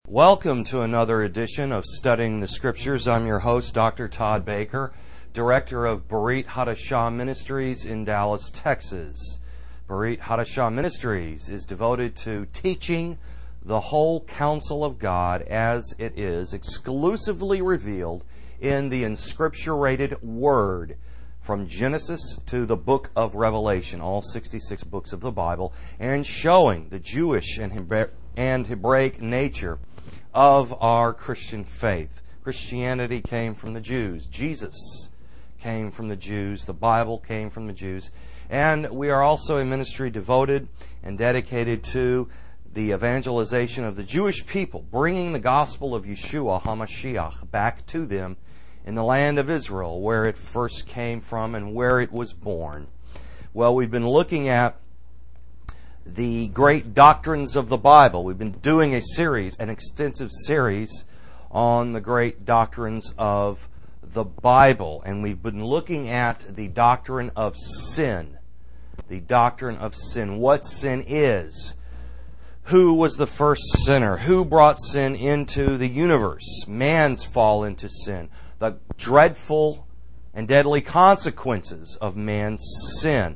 Welcome to another edition of Studying the Scriptures. I'm your host, Dr. Todd Baker, Director of Berit Hadashah Ministries in Dallas, Texas. Berit Hadashah Ministries is devoted to teaching the whole counsel of God as it is exclusively revealed in the inscripturated Word from Genesis to the book of Revelation, all 66 books of the Bible, and showing the Jewish and Hebraic nature of our Christian faith. Christianity came from the Jews. Jesus came from the Jews. The Bible came from the Jews. And we are also a ministry devoted and dedicated to the evangelization of the Jewish people, bringing the gospel of Yeshua HaMashiach back to them in the land of Israel, where it first came from and where it was born. Well, we've been looking at the great doctrines of the Bible. We've been doing an extensive series on the great doctrines of the Bible, and we've been looking at the doctrine of sin. The doctrine of sin. What sin is. Who was the first sinner? Who brought sin into the universe? Man's fall into sin. The dreadful and deadly consequences of man's sin.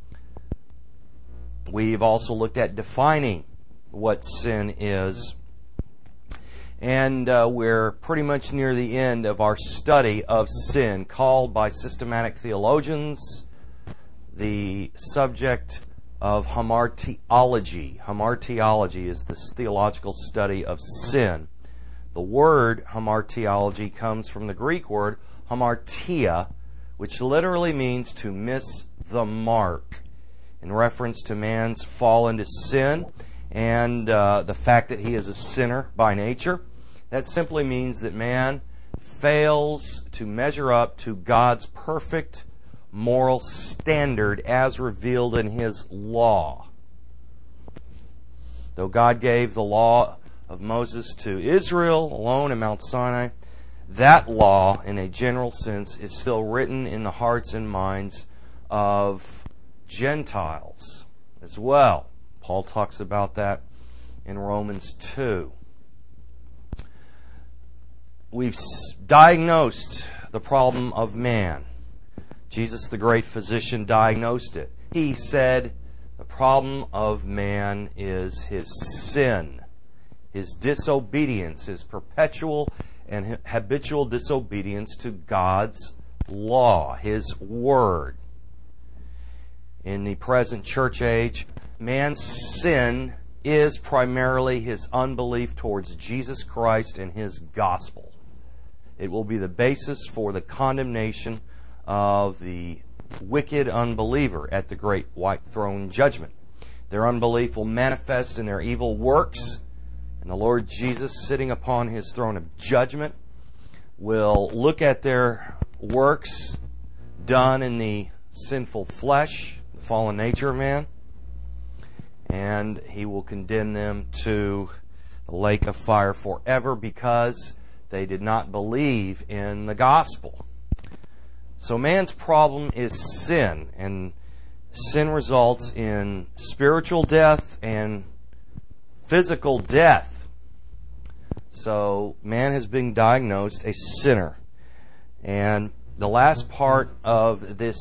We've also looked at defining what sin is. And we're pretty much near the end of our study of sin, called by systematic theologians the subject of hamartiology. Hamartiology is the theological study of sin. The word hamartiology comes from the Greek word hamartia, which literally means to miss the mark, in reference to man's fall into sin and the fact that he is a sinner by nature. That simply means that man fails to measure up to God's perfect moral standard as revealed in His law. Though God gave the law of Moses to Israel alone in Mount Sinai, that law, in a general sense, is still written in the hearts and minds of Gentiles as well. Paul talks about that in Romans 2. We've diagnosed the problem of man. Jesus, the great physician, diagnosed it. He said the problem of man is his sin, his disobedience, his perpetual and habitual disobedience to God's law, His Word. In the present church age, man's sin is primarily his unbelief towards Jesus Christ and His gospel. It will be the basis for the condemnation of the wicked unbeliever at the great white throne judgment. Their unbelief will manifest in their evil works, and the Lord Jesus, sitting upon His throne of judgment, will look at their works done in the sinful flesh, the fallen nature of man, and He will condemn them to the lake of fire forever because they did not believe in the gospel. So man's problem is sin, and sin results in spiritual death and physical death. So man has been diagnosed a sinner. And the last part of this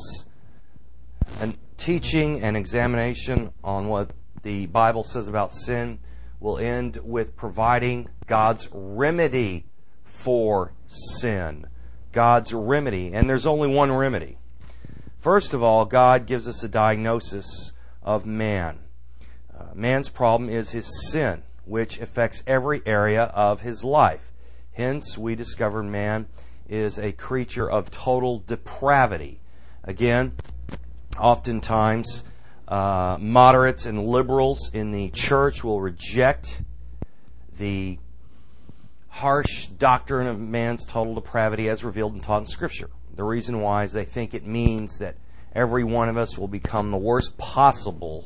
teaching and examination on what the Bible says about sin will end with providing God's remedy for sin. God's remedy. And there's only one remedy. First of all, God gives us a diagnosis of man. Man's problem is his sin, which affects every area of his life. Hence, we discover man is a creature of total depravity. Again, oftentimes, moderates and liberals in the church will reject the harsh doctrine of man's total depravity as revealed and taught in Scripture. The reason why is they think it means that every one of us will become the worst possible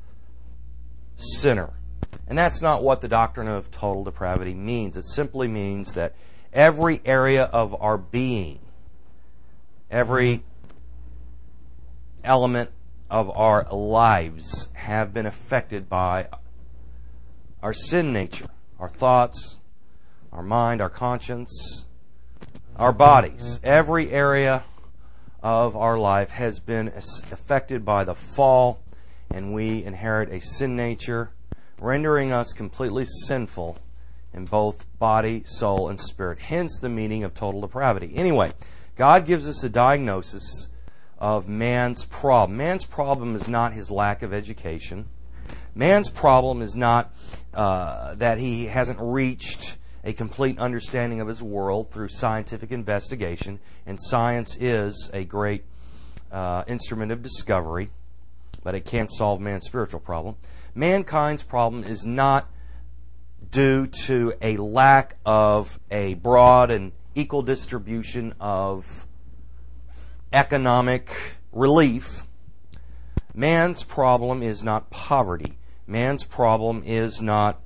sinner. And that's not what the doctrine of total depravity means. It simply means that every area of our being, every element of our lives have been affected by our sin nature, our thoughts, our mind, our conscience, our bodies. Every area of our life has been affected by the fall, and we inherit a sin nature, rendering us completely sinful in both body, soul, and spirit. Hence the meaning of total depravity. Anyway, God gives us a diagnosis of man's problem. Man's problem is not his lack of education. Man's problem is not that he hasn't reached a complete understanding of his world through scientific investigation, and science is a great instrument of discovery, but it can't solve man's spiritual problem. Mankind's problem is not due to a lack of a broad and equal distribution of economic relief. Man's problem is not poverty. Man's problem is not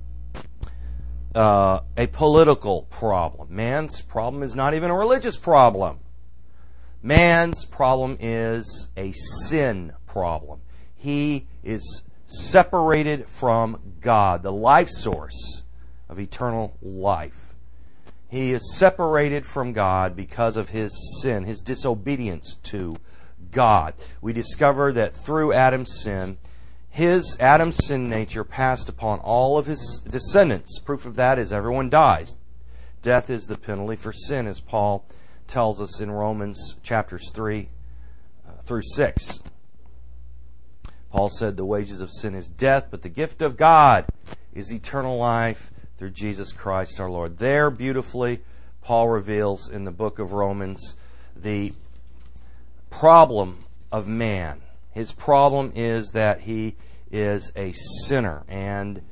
a political problem. Man's problem is not even a religious problem. Man's problem is a sin problem. He is separated from God, the life source of eternal life. He is separated from God because of his sin, his disobedience to God. We discover that through Adam's sin, Adam's sin nature passed upon all of his descendants. Proof of that is everyone dies. Death is the penalty for sin, as Paul tells us in Romans chapters 3 through 6. Paul said the wages of sin is death, but the gift of God is eternal life through Jesus Christ our Lord. There, beautifully, Paul reveals in the book of Romans the problem of man. His problem is that he is a sinner, and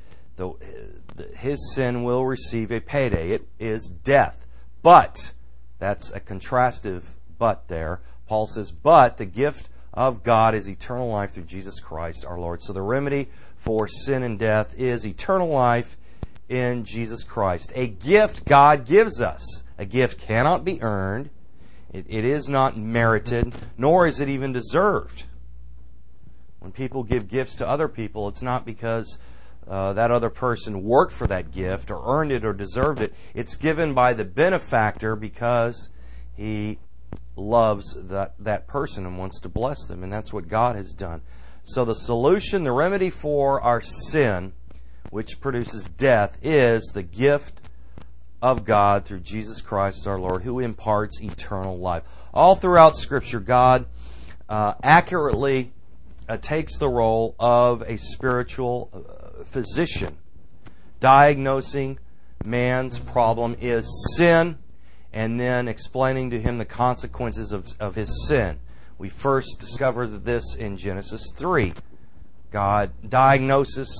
his sin will receive a payday. It is death. But, that's a contrastive but there. Paul says, but the gift of God is eternal life through Jesus Christ our Lord. So the remedy for sin and death is eternal life in Jesus Christ. A gift God gives us. A gift cannot be earned. It is not merited, nor is it even deserved. When people give gifts to other people, it's not because that other person worked for that gift or earned it or deserved it. It's given by the benefactor because he loves that person and wants to bless them, and that's what God has done. So the solution, the remedy for our sin, which produces death, is the gift of God through Jesus Christ our Lord, who imparts eternal life. All throughout Scripture, God accurately takes the role of a spiritual physician, diagnosing man's problem is sin, and then explaining to him the consequences of his sin. We first discovered this in Genesis 3. God diagnoses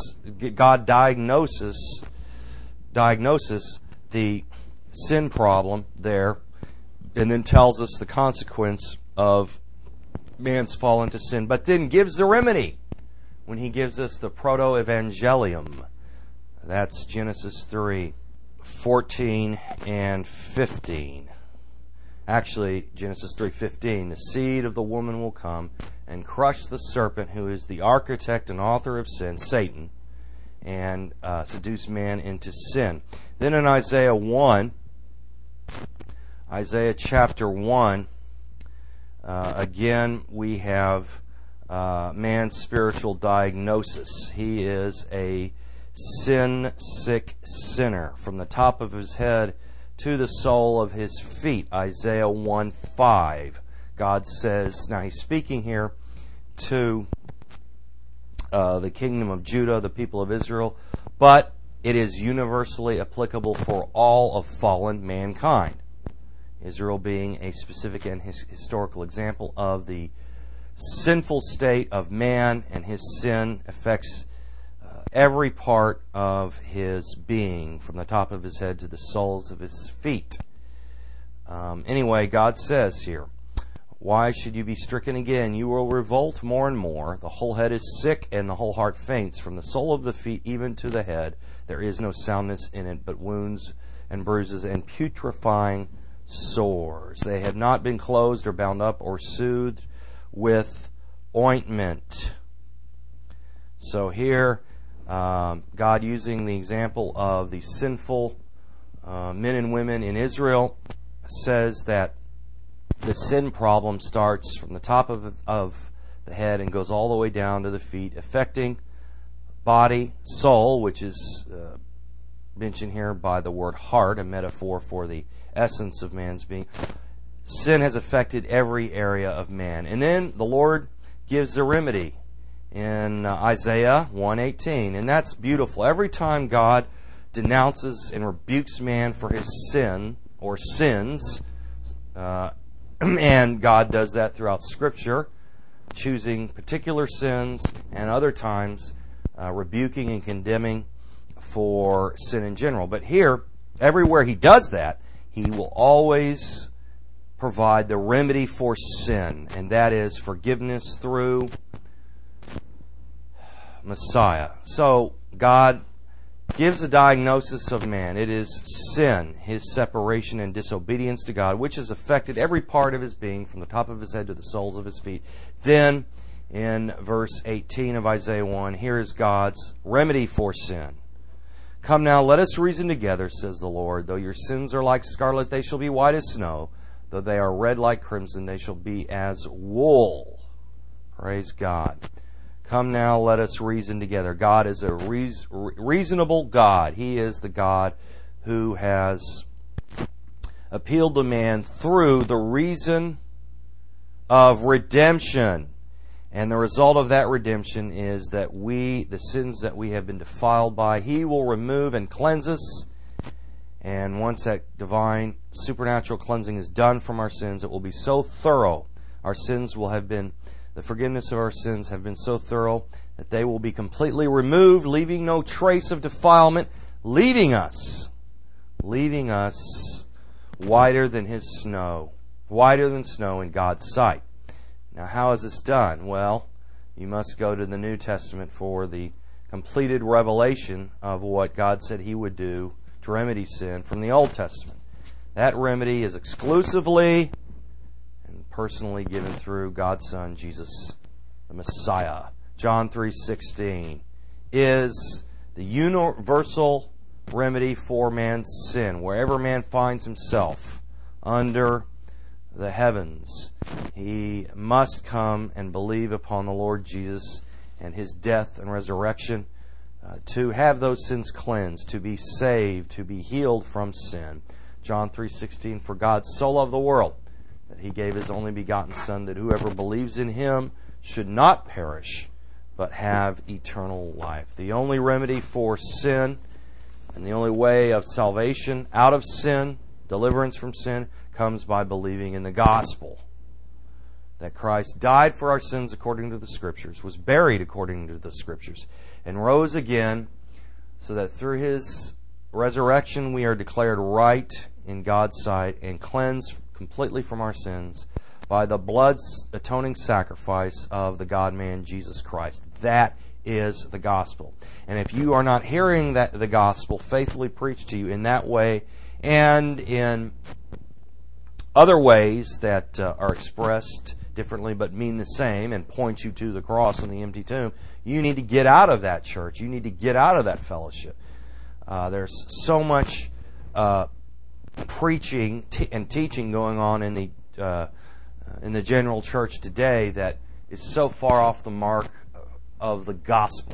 the sin problem there, and then tells us the consequence of man's fall into sin, but then gives the remedy when he gives us the proto-evangelium. That's Genesis 3:14 and 15. Actually, Genesis 3:15, the seed of the woman will come and crush the serpent, who is the architect and author of sin, Satan, and seduce man into sin. Then in Isaiah chapter 1, again we have man's spiritual diagnosis. He is a sin-sick sinner from the top of his head to the sole of his feet. Isaiah 1:5. God says, now he's speaking here to the kingdom of Judah, the people of Israel, but it is universally applicable for all of fallen mankind. Israel being a specific and historical example of the sinful state of man, and his sin affects every part of his being, from the top of his head to the soles of his feet. Anyway, God says here, why should you be stricken again? You will revolt more and more. The whole head is sick, and the whole heart faints. From the sole of the feet even to the head, there is no soundness in it, but wounds and bruises and putrefying sores. They have not been closed or bound up or soothed with ointment. So here, God using the example of the sinful men and women in Israel, says that the sin problem starts from the top of the head and goes all the way down to the feet, affecting body, soul, which is mentioned here by the word heart, a metaphor for the essence of man's being. Sin has affected every area of man. And then the Lord gives the remedy in Isaiah 1:18, and that's beautiful. Every time God denounces and rebukes man for his sin or sins, and God does that throughout Scripture, choosing particular sins and other times rebuking and condemning for sin in general. But here, everywhere He does that, He will always provide the remedy for sin, and that is forgiveness through Messiah. So God gives a diagnosis of man. It is sin, his separation and disobedience to God, which has affected every part of his being, from the top of his head to the soles of his feet. Then, in verse 18 of Isaiah 1, here is God's remedy for sin. Come now, let us reason together, says the Lord. Though your sins are like scarlet, they shall be white as snow. Though they are red like crimson, they shall be as wool. Praise God. Come now, let us reason together. God is a reasonable God. He is the God who has appealed to man through the reason of redemption. And the result of that redemption is that the sins that we have been defiled by, He will remove and cleanse us. And once that divine supernatural cleansing is done from our sins, it will be so thorough. The forgiveness of our sins have been so thorough that they will be completely removed, leaving no trace of defilement, leaving us whiter than snow in God's sight. Now, how is this done? Well, you must go to the New Testament for the completed revelation of what God said He would do to remedy sin from the Old Testament. That remedy is exclusively and personally given through God's Son, Jesus, the Messiah. John 3:16 is the universal remedy for man's sin. Wherever man finds himself under the heavens, he must come and believe upon the Lord Jesus and His death and resurrection to have those sins cleansed, to be saved, to be healed from sin. John 3:16, for God so loved the world that He gave His only begotten Son, that whoever believes in Him should not perish, but have eternal life. The only remedy for sin and the only way of salvation out of sin, deliverance from sin, comes by believing in the gospel. That Christ died for our sins according to the Scriptures, was buried according to the Scriptures, and rose again, so that through His resurrection we are declared right in God's sight and cleansed completely from our sins by the blood's atoning sacrifice of the God-man Jesus Christ. That is the gospel. And if you are not hearing the gospel faithfully preached to you in that way and in other ways that are expressed differently but mean the same and point you to the cross and the empty tomb, you need to get out of that church. You need to get out of that fellowship. There's so much preaching and teaching going on in the general church today that is so far off the mark of the gospel.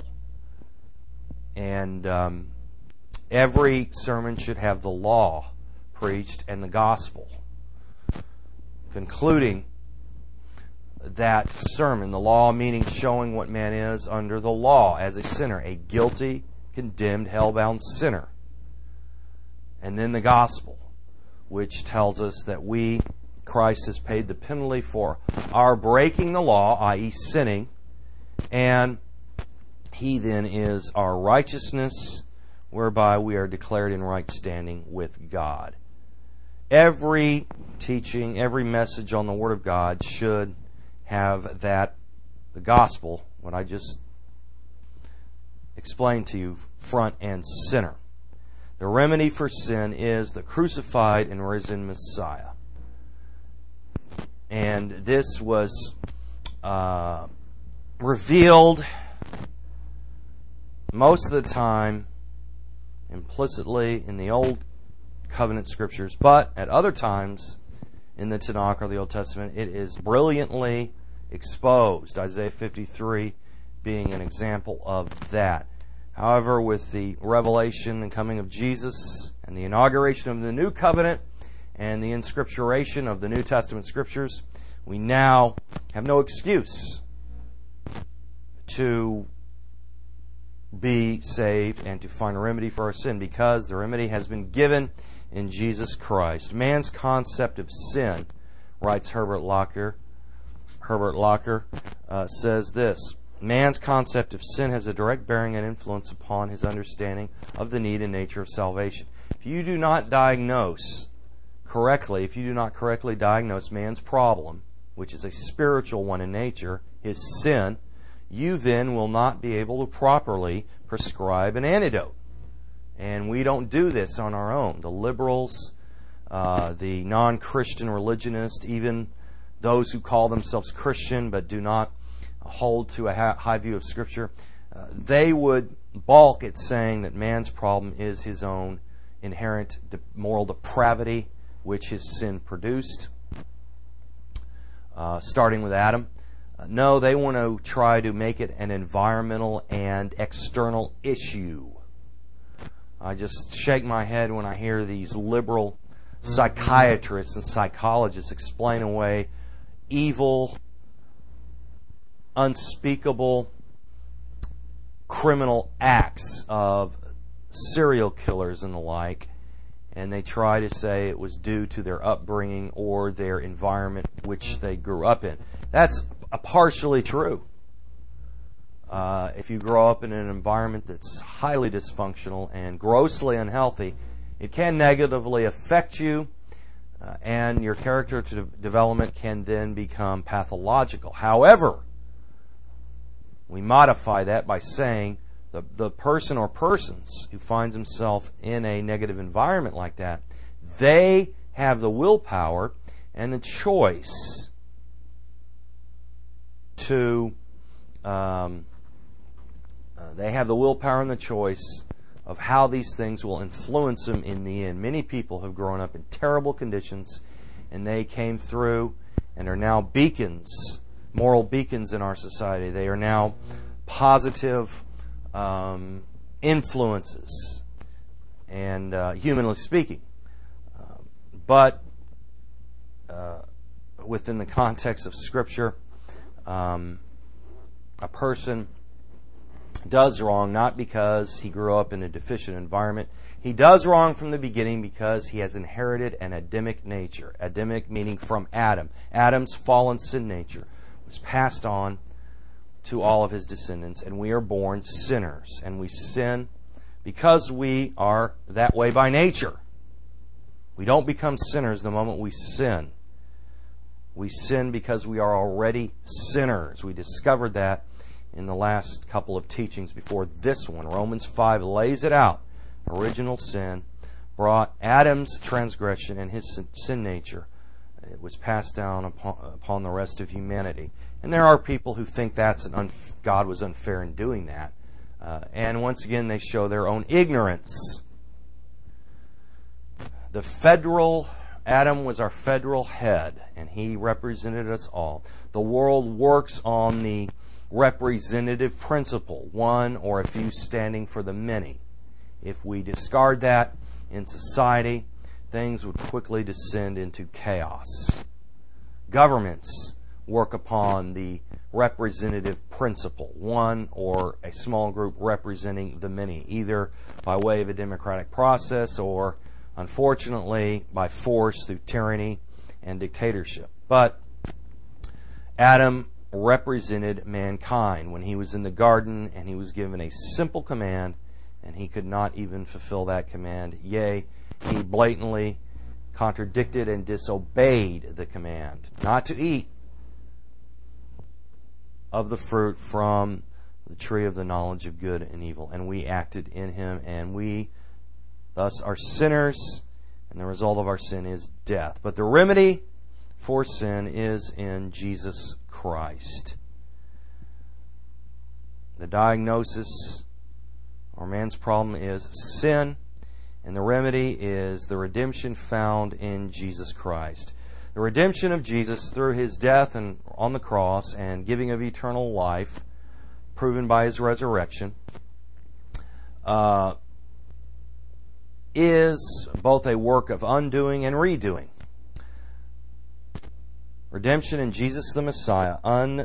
And every sermon should have the law preached and the gospel. Concluding that sermon, the law meaning showing what man is under the law as a sinner, a guilty, condemned, hell-bound sinner. And then the gospel, which tells us that Christ has paid the penalty for our breaking the law, i.e. sinning, and He then is our righteousness, whereby we are declared in right standing with God. Every teaching, every message on the Word of God should have the gospel, what I just explained to you, front and center. The remedy for sin is the crucified and risen Messiah. And this was revealed most of the time implicitly in the Old covenant scriptures, but at other times in the Tanakh or the Old Testament, it is brilliantly exposed. Isaiah 53 being an example of that. However, with the revelation and coming of Jesus and the inauguration of the new covenant and the inscripturation of the New Testament scriptures, we now have no excuse to be saved and to find a remedy for our sin, because the remedy has been given in Jesus Christ. Man's concept of sin, writes Herbert Locker, says this: man's concept of sin has a direct bearing and influence upon his understanding of the need and nature of salvation. If you do not correctly diagnose man's problem, which is a spiritual one in nature, his sin, you then will not be able to properly prescribe an antidote. And we don't do this on our own. The liberals, the non-Christian religionists, even those who call themselves Christian but do not hold to a high view of Scripture, they would balk at saying that man's problem is his own inherent moral depravity, which his sin produced, starting with Adam. No, they want to try to make it an environmental and external issue. I just shake my head when I hear these liberal psychiatrists and psychologists explain away evil, unspeakable, criminal acts of serial killers and the like, and they try to say it was due to their upbringing or their environment which they grew up in. That's partially true. If you grow up in an environment that's highly dysfunctional and grossly unhealthy, it can negatively affect you, and your character development can then become pathological. However, we modify that by saying the person or persons who finds himself in a negative environment like that, they have the willpower and the choice to of how these things will influence them in the end. Many people have grown up in terrible conditions, and they came through and are now beacons, moral beacons in our society. They are now positive influences, and humanly speaking. But within the context of Scripture, a person does wrong not because he grew up in a deficient environment. He does wrong from the beginning because he has inherited an Adamic nature. Adamic meaning from Adam. Adam's fallen sin nature was passed on to all of his descendants, and we are born sinners. And we sin because we are that way by nature. We don't become sinners the moment we sin. We sin because we are already sinners. We discovered that in the last couple of teachings before this one. Romans 5 lays it out. Original sin brought Adam's transgression and his sin nature. It was passed down upon the rest of humanity. And there are people who think God was unfair in doing that. And once again, they show their own ignorance. Adam was our federal head, and he represented us all. The world works on the representative principle, one or a few standing for the many. If we discard that in society, things would quickly descend into chaos. Governments work upon the representative principle, one or a small group representing the many, either by way of a democratic process or, unfortunately, by force through tyranny and dictatorship. But Adam represented mankind when he was in the garden, and he was given a simple command, and he could not even fulfill that command. Yea, he blatantly contradicted and disobeyed the command not to eat of the fruit from the tree of the knowledge of good and evil. And we acted in him, and we thus are sinners, and the result of our sin is death. But the remedy for sin is in Jesus Christ. The diagnosis or man's problem is sin, And the remedy is the redemption found in Jesus Christ. The redemption of Jesus through His death and on the cross and giving of eternal life, proven by His resurrection, is both a work of undoing and redoing. Redemption in Jesus the Messiah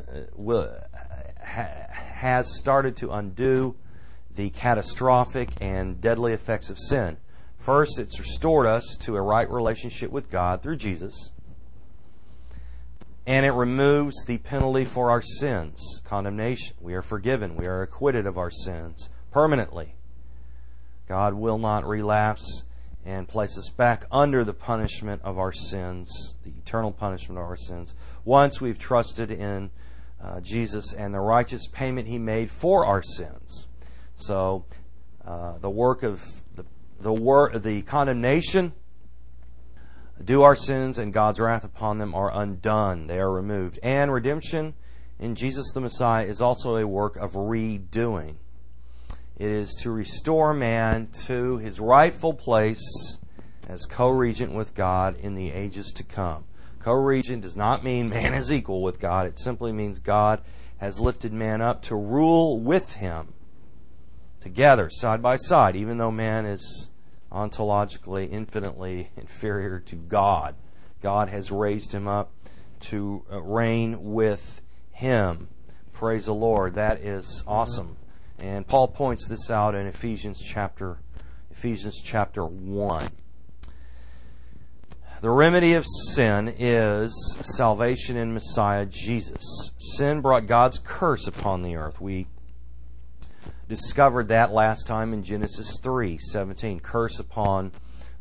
has started to undo the catastrophic and deadly effects of sin. First, it's restored us to a right relationship with God through Jesus. And it removes the penalty for our sins, condemnation. We are forgiven. We are acquitted of our sins permanently. God will not relapse and place us back under the punishment of our sins, the eternal punishment of our sins, once we've trusted in Jesus and the righteous payment He made for our sins. So, the work of the condemnation due our sins and God's wrath upon them are undone. They are removed. And redemption in Jesus the Messiah is also a work of redoing. It is to restore man to his rightful place as co-regent with God in the ages to come. Co-regent does not mean man is equal with God. It simply means God has lifted man up to rule with Him together, side by side, even though man is ontologically, infinitely inferior to God. God has raised him up to reign with Him. Praise the Lord. That is awesome. And Paul points this out in Ephesians chapter 1. The remedy of sin is salvation in Messiah Jesus. Sin brought God's curse upon the earth. We discovered that last time in Genesis 3:17. Curse upon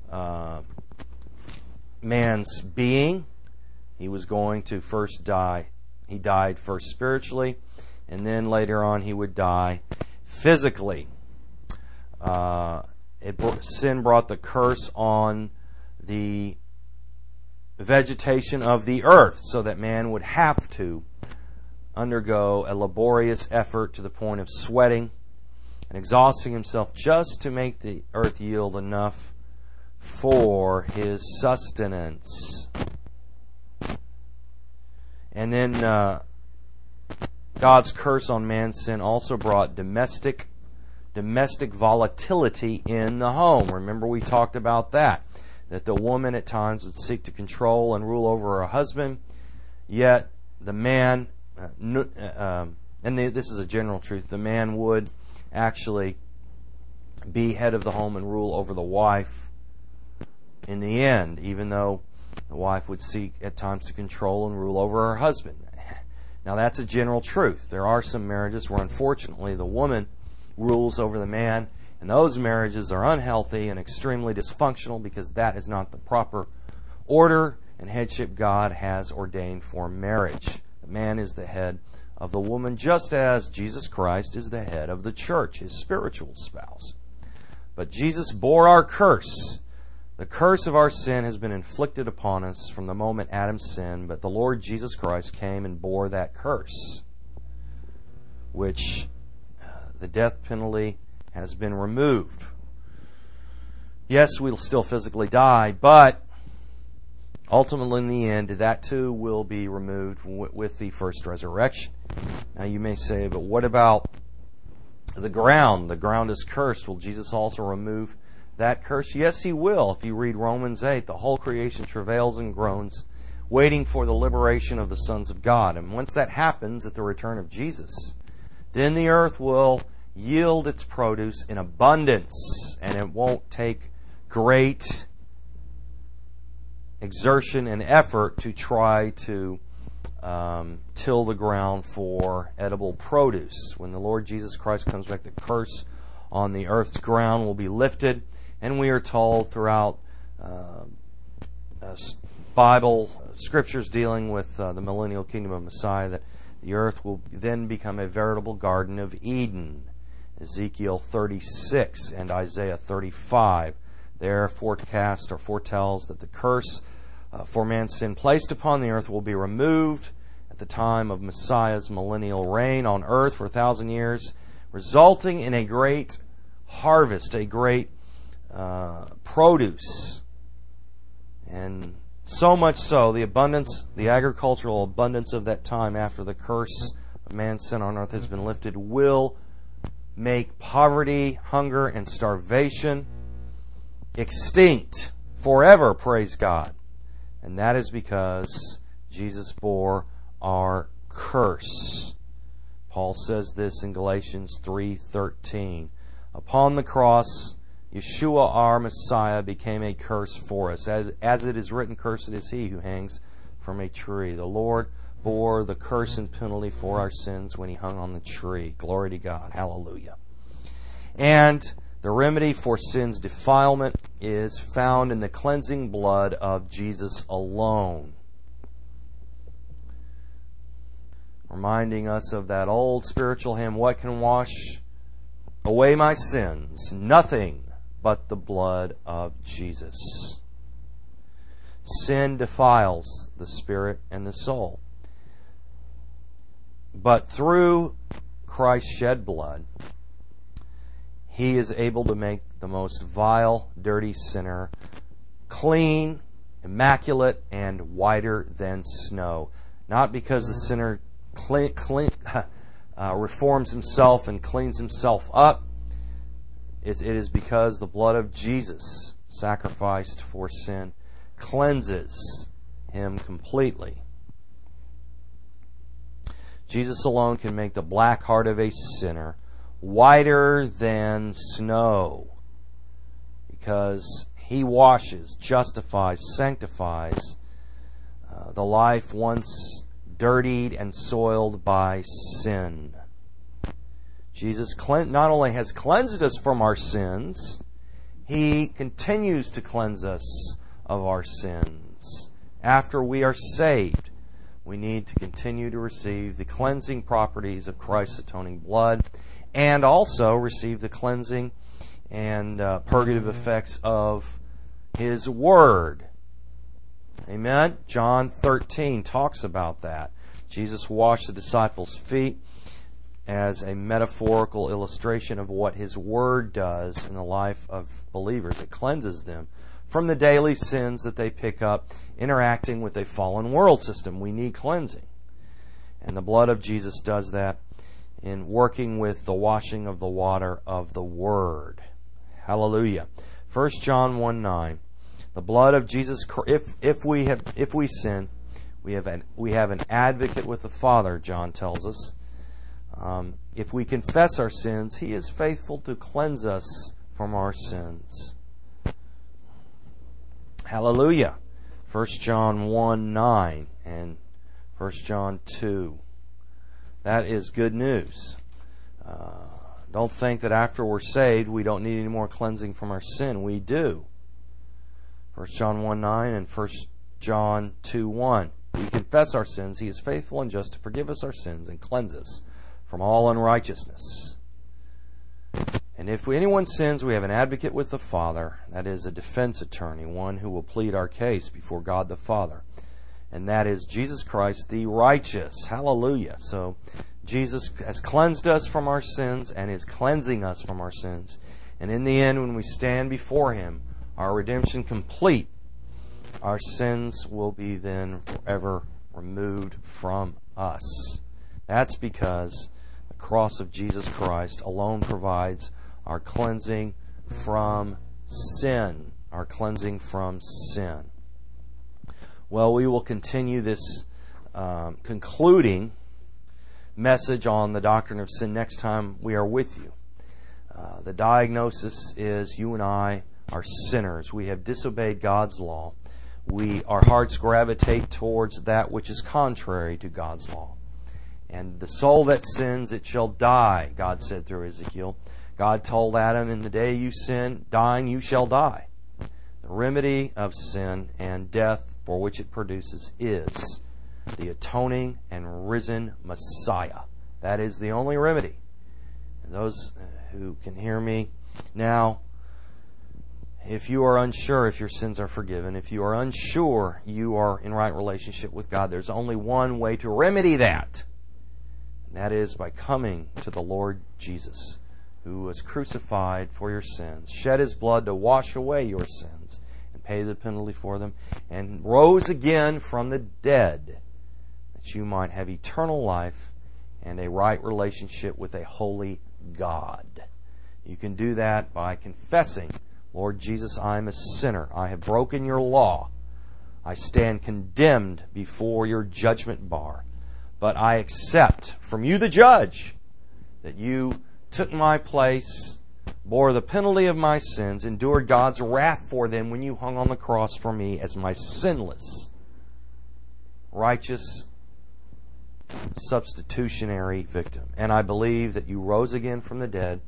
man's being. He was going to first die. He died first spiritually, and then later on he would die physically. Sin brought the curse on the vegetation of the earth, so that man would have to undergo a laborious effort to the point of sweating and exhausting himself just to make the earth yield enough for his sustenance. And then God's curse on man's sin also brought domestic volatility in the home. Remember, we talked about that the woman at times would seek to control and rule over her husband, yet the man, this is a general truth, the man would actually be head of the home and rule over the wife in the end, even though the wife would seek at times to control and rule over her husband. Now, that's a general truth. There are some marriages where, unfortunately, the woman rules over the man, and those marriages are unhealthy and extremely dysfunctional because that is not the proper order and headship God has ordained for marriage. The man is the head of the woman, just as Jesus Christ is the head of the church, His spiritual spouse. But Jesus bore our curse. The curse of our sin has been inflicted upon us from the moment Adam sinned, but the Lord Jesus Christ came and bore that curse, which the death penalty has been removed. Yes, we'll still physically die, but ultimately in the end, that too will be removed with the first resurrection. Now you may say, but what about the ground? The ground is cursed. Will Jesus also remove that curse? Yes, He will. If you read Romans 8, the whole creation travails and groans, waiting for the liberation of the sons of God. And once that happens at the return of Jesus, then the earth will yield its produce in abundance, and it won't take great exertion and effort to try to till the ground for edible produce. When the Lord Jesus Christ comes back, the curse on the earth's ground will be lifted, and we are told throughout Bible scriptures dealing with the millennial kingdom of Messiah that the earth will then become a veritable Garden of Eden. Ezekiel 36 and Isaiah 35 there forecast or foretells that the curse for man's sin placed upon the earth will be removed at the time of Messiah's millennial reign on earth for 1,000 years, resulting in a great harvest, a great produce. And so much so, the agricultural abundance of that time after the curse of man's sin on earth has been lifted will make poverty, hunger, and starvation extinct forever, praise God. And that is because Jesus bore our curse. Paul says this in Galatians 3:13. Upon the cross, Yeshua our Messiah became a curse for us. As it is written, cursed is he who hangs from a tree. The Lord bore the curse and penalty for our sins when he hung on the tree. Glory to God. Hallelujah. And the remedy for sin's defilement is found in the cleansing blood of Jesus alone. Reminding us of that old spiritual hymn, what can wash away my sins? Nothing but the blood of Jesus. Sin defiles the spirit and the soul. But through Christ's shed blood, He is able to make the most vile, dirty sinner clean, immaculate, and whiter than snow. Not because the sinner reforms himself and cleans himself up. It is because the blood of Jesus, sacrificed for sin, cleanses him completely. Jesus alone can make the black heart of a sinner whiter than snow, because He washes, justifies, sanctifies the life once dirtied and soiled by sin. Jesus not only has cleansed us from our sins, He continues to cleanse us of our sins. After we are saved, we need to continue to receive the cleansing properties of Christ's atoning blood, and also receive the cleansing and purgative effects of His Word. Amen? John 13 talks about that. Jesus washed the disciples' feet as a metaphorical illustration of what His Word does in the life of believers. It cleanses them from the daily sins that they pick up interacting with a fallen world system. We need cleansing. And the blood of Jesus does that in working with the washing of the water of the Word. Hallelujah. 1 John 1:9. The blood of Jesus, if we sin, we have an advocate with the Father, John tells us. If we confess our sins, He is faithful to cleanse us from our sins. Hallelujah. 1 John 1:9 and 1 John 2. That is good news. Don't think that after we're saved we don't need any more cleansing from our sin. We do. 1 John 1:9 and 1 John 2:1. We confess our sins. He is faithful and just to forgive us our sins and cleanse us from all unrighteousness. And if anyone sins, we have an advocate with the Father, that is a defense attorney, one who will plead our case before God the Father. And that is Jesus Christ the righteous. Hallelujah. So Jesus has cleansed us from our sins and is cleansing us from our sins. And in the end, when we stand before Him, our redemption complete, our sins will be then forever removed from us. That's because the cross of Jesus Christ alone provides our cleansing from sin. Our cleansing from sin. Well, we will continue this concluding message on the doctrine of sin next time we are with you. The diagnosis is you and I are sinners. We have disobeyed God's law. Our hearts gravitate towards that which is contrary to God's law. And the soul that sins, it shall die, God said through Ezekiel. God told Adam, in the day you sin, dying you shall die. The remedy of sin and death for which it produces is the atoning and risen Messiah. That is the only remedy. And those who can hear me now, if you are unsure if your sins are forgiven, if you are unsure you are in right relationship with God, there's only one way to remedy that. And that is by coming to the Lord Jesus, who was crucified for your sins, shed His blood to wash away your sins and pay the penalty for them, and rose again from the dead, that you might have eternal life and a right relationship with a holy God. You can do that by confessing, Lord Jesus, I am a sinner. I have broken your law. I stand condemned before your judgment bar. But I accept from you, the judge, that you took my place, bore the penalty of my sins, endured God's wrath for them when you hung on the cross for me as my sinless, righteous, substitutionary victim. And I believe that you rose again from the dead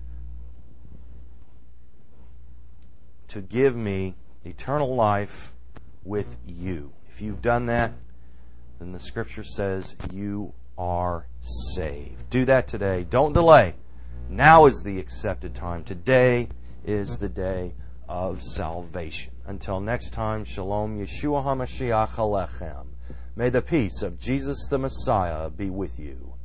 to give me eternal life with you. If you've done that, then the Scripture says you are saved. Do that today. Don't delay. Now is the accepted time. Today is the day of salvation. Until next time, Shalom, Yeshua HaMashiach Alechem. May the peace of Jesus the Messiah be with you.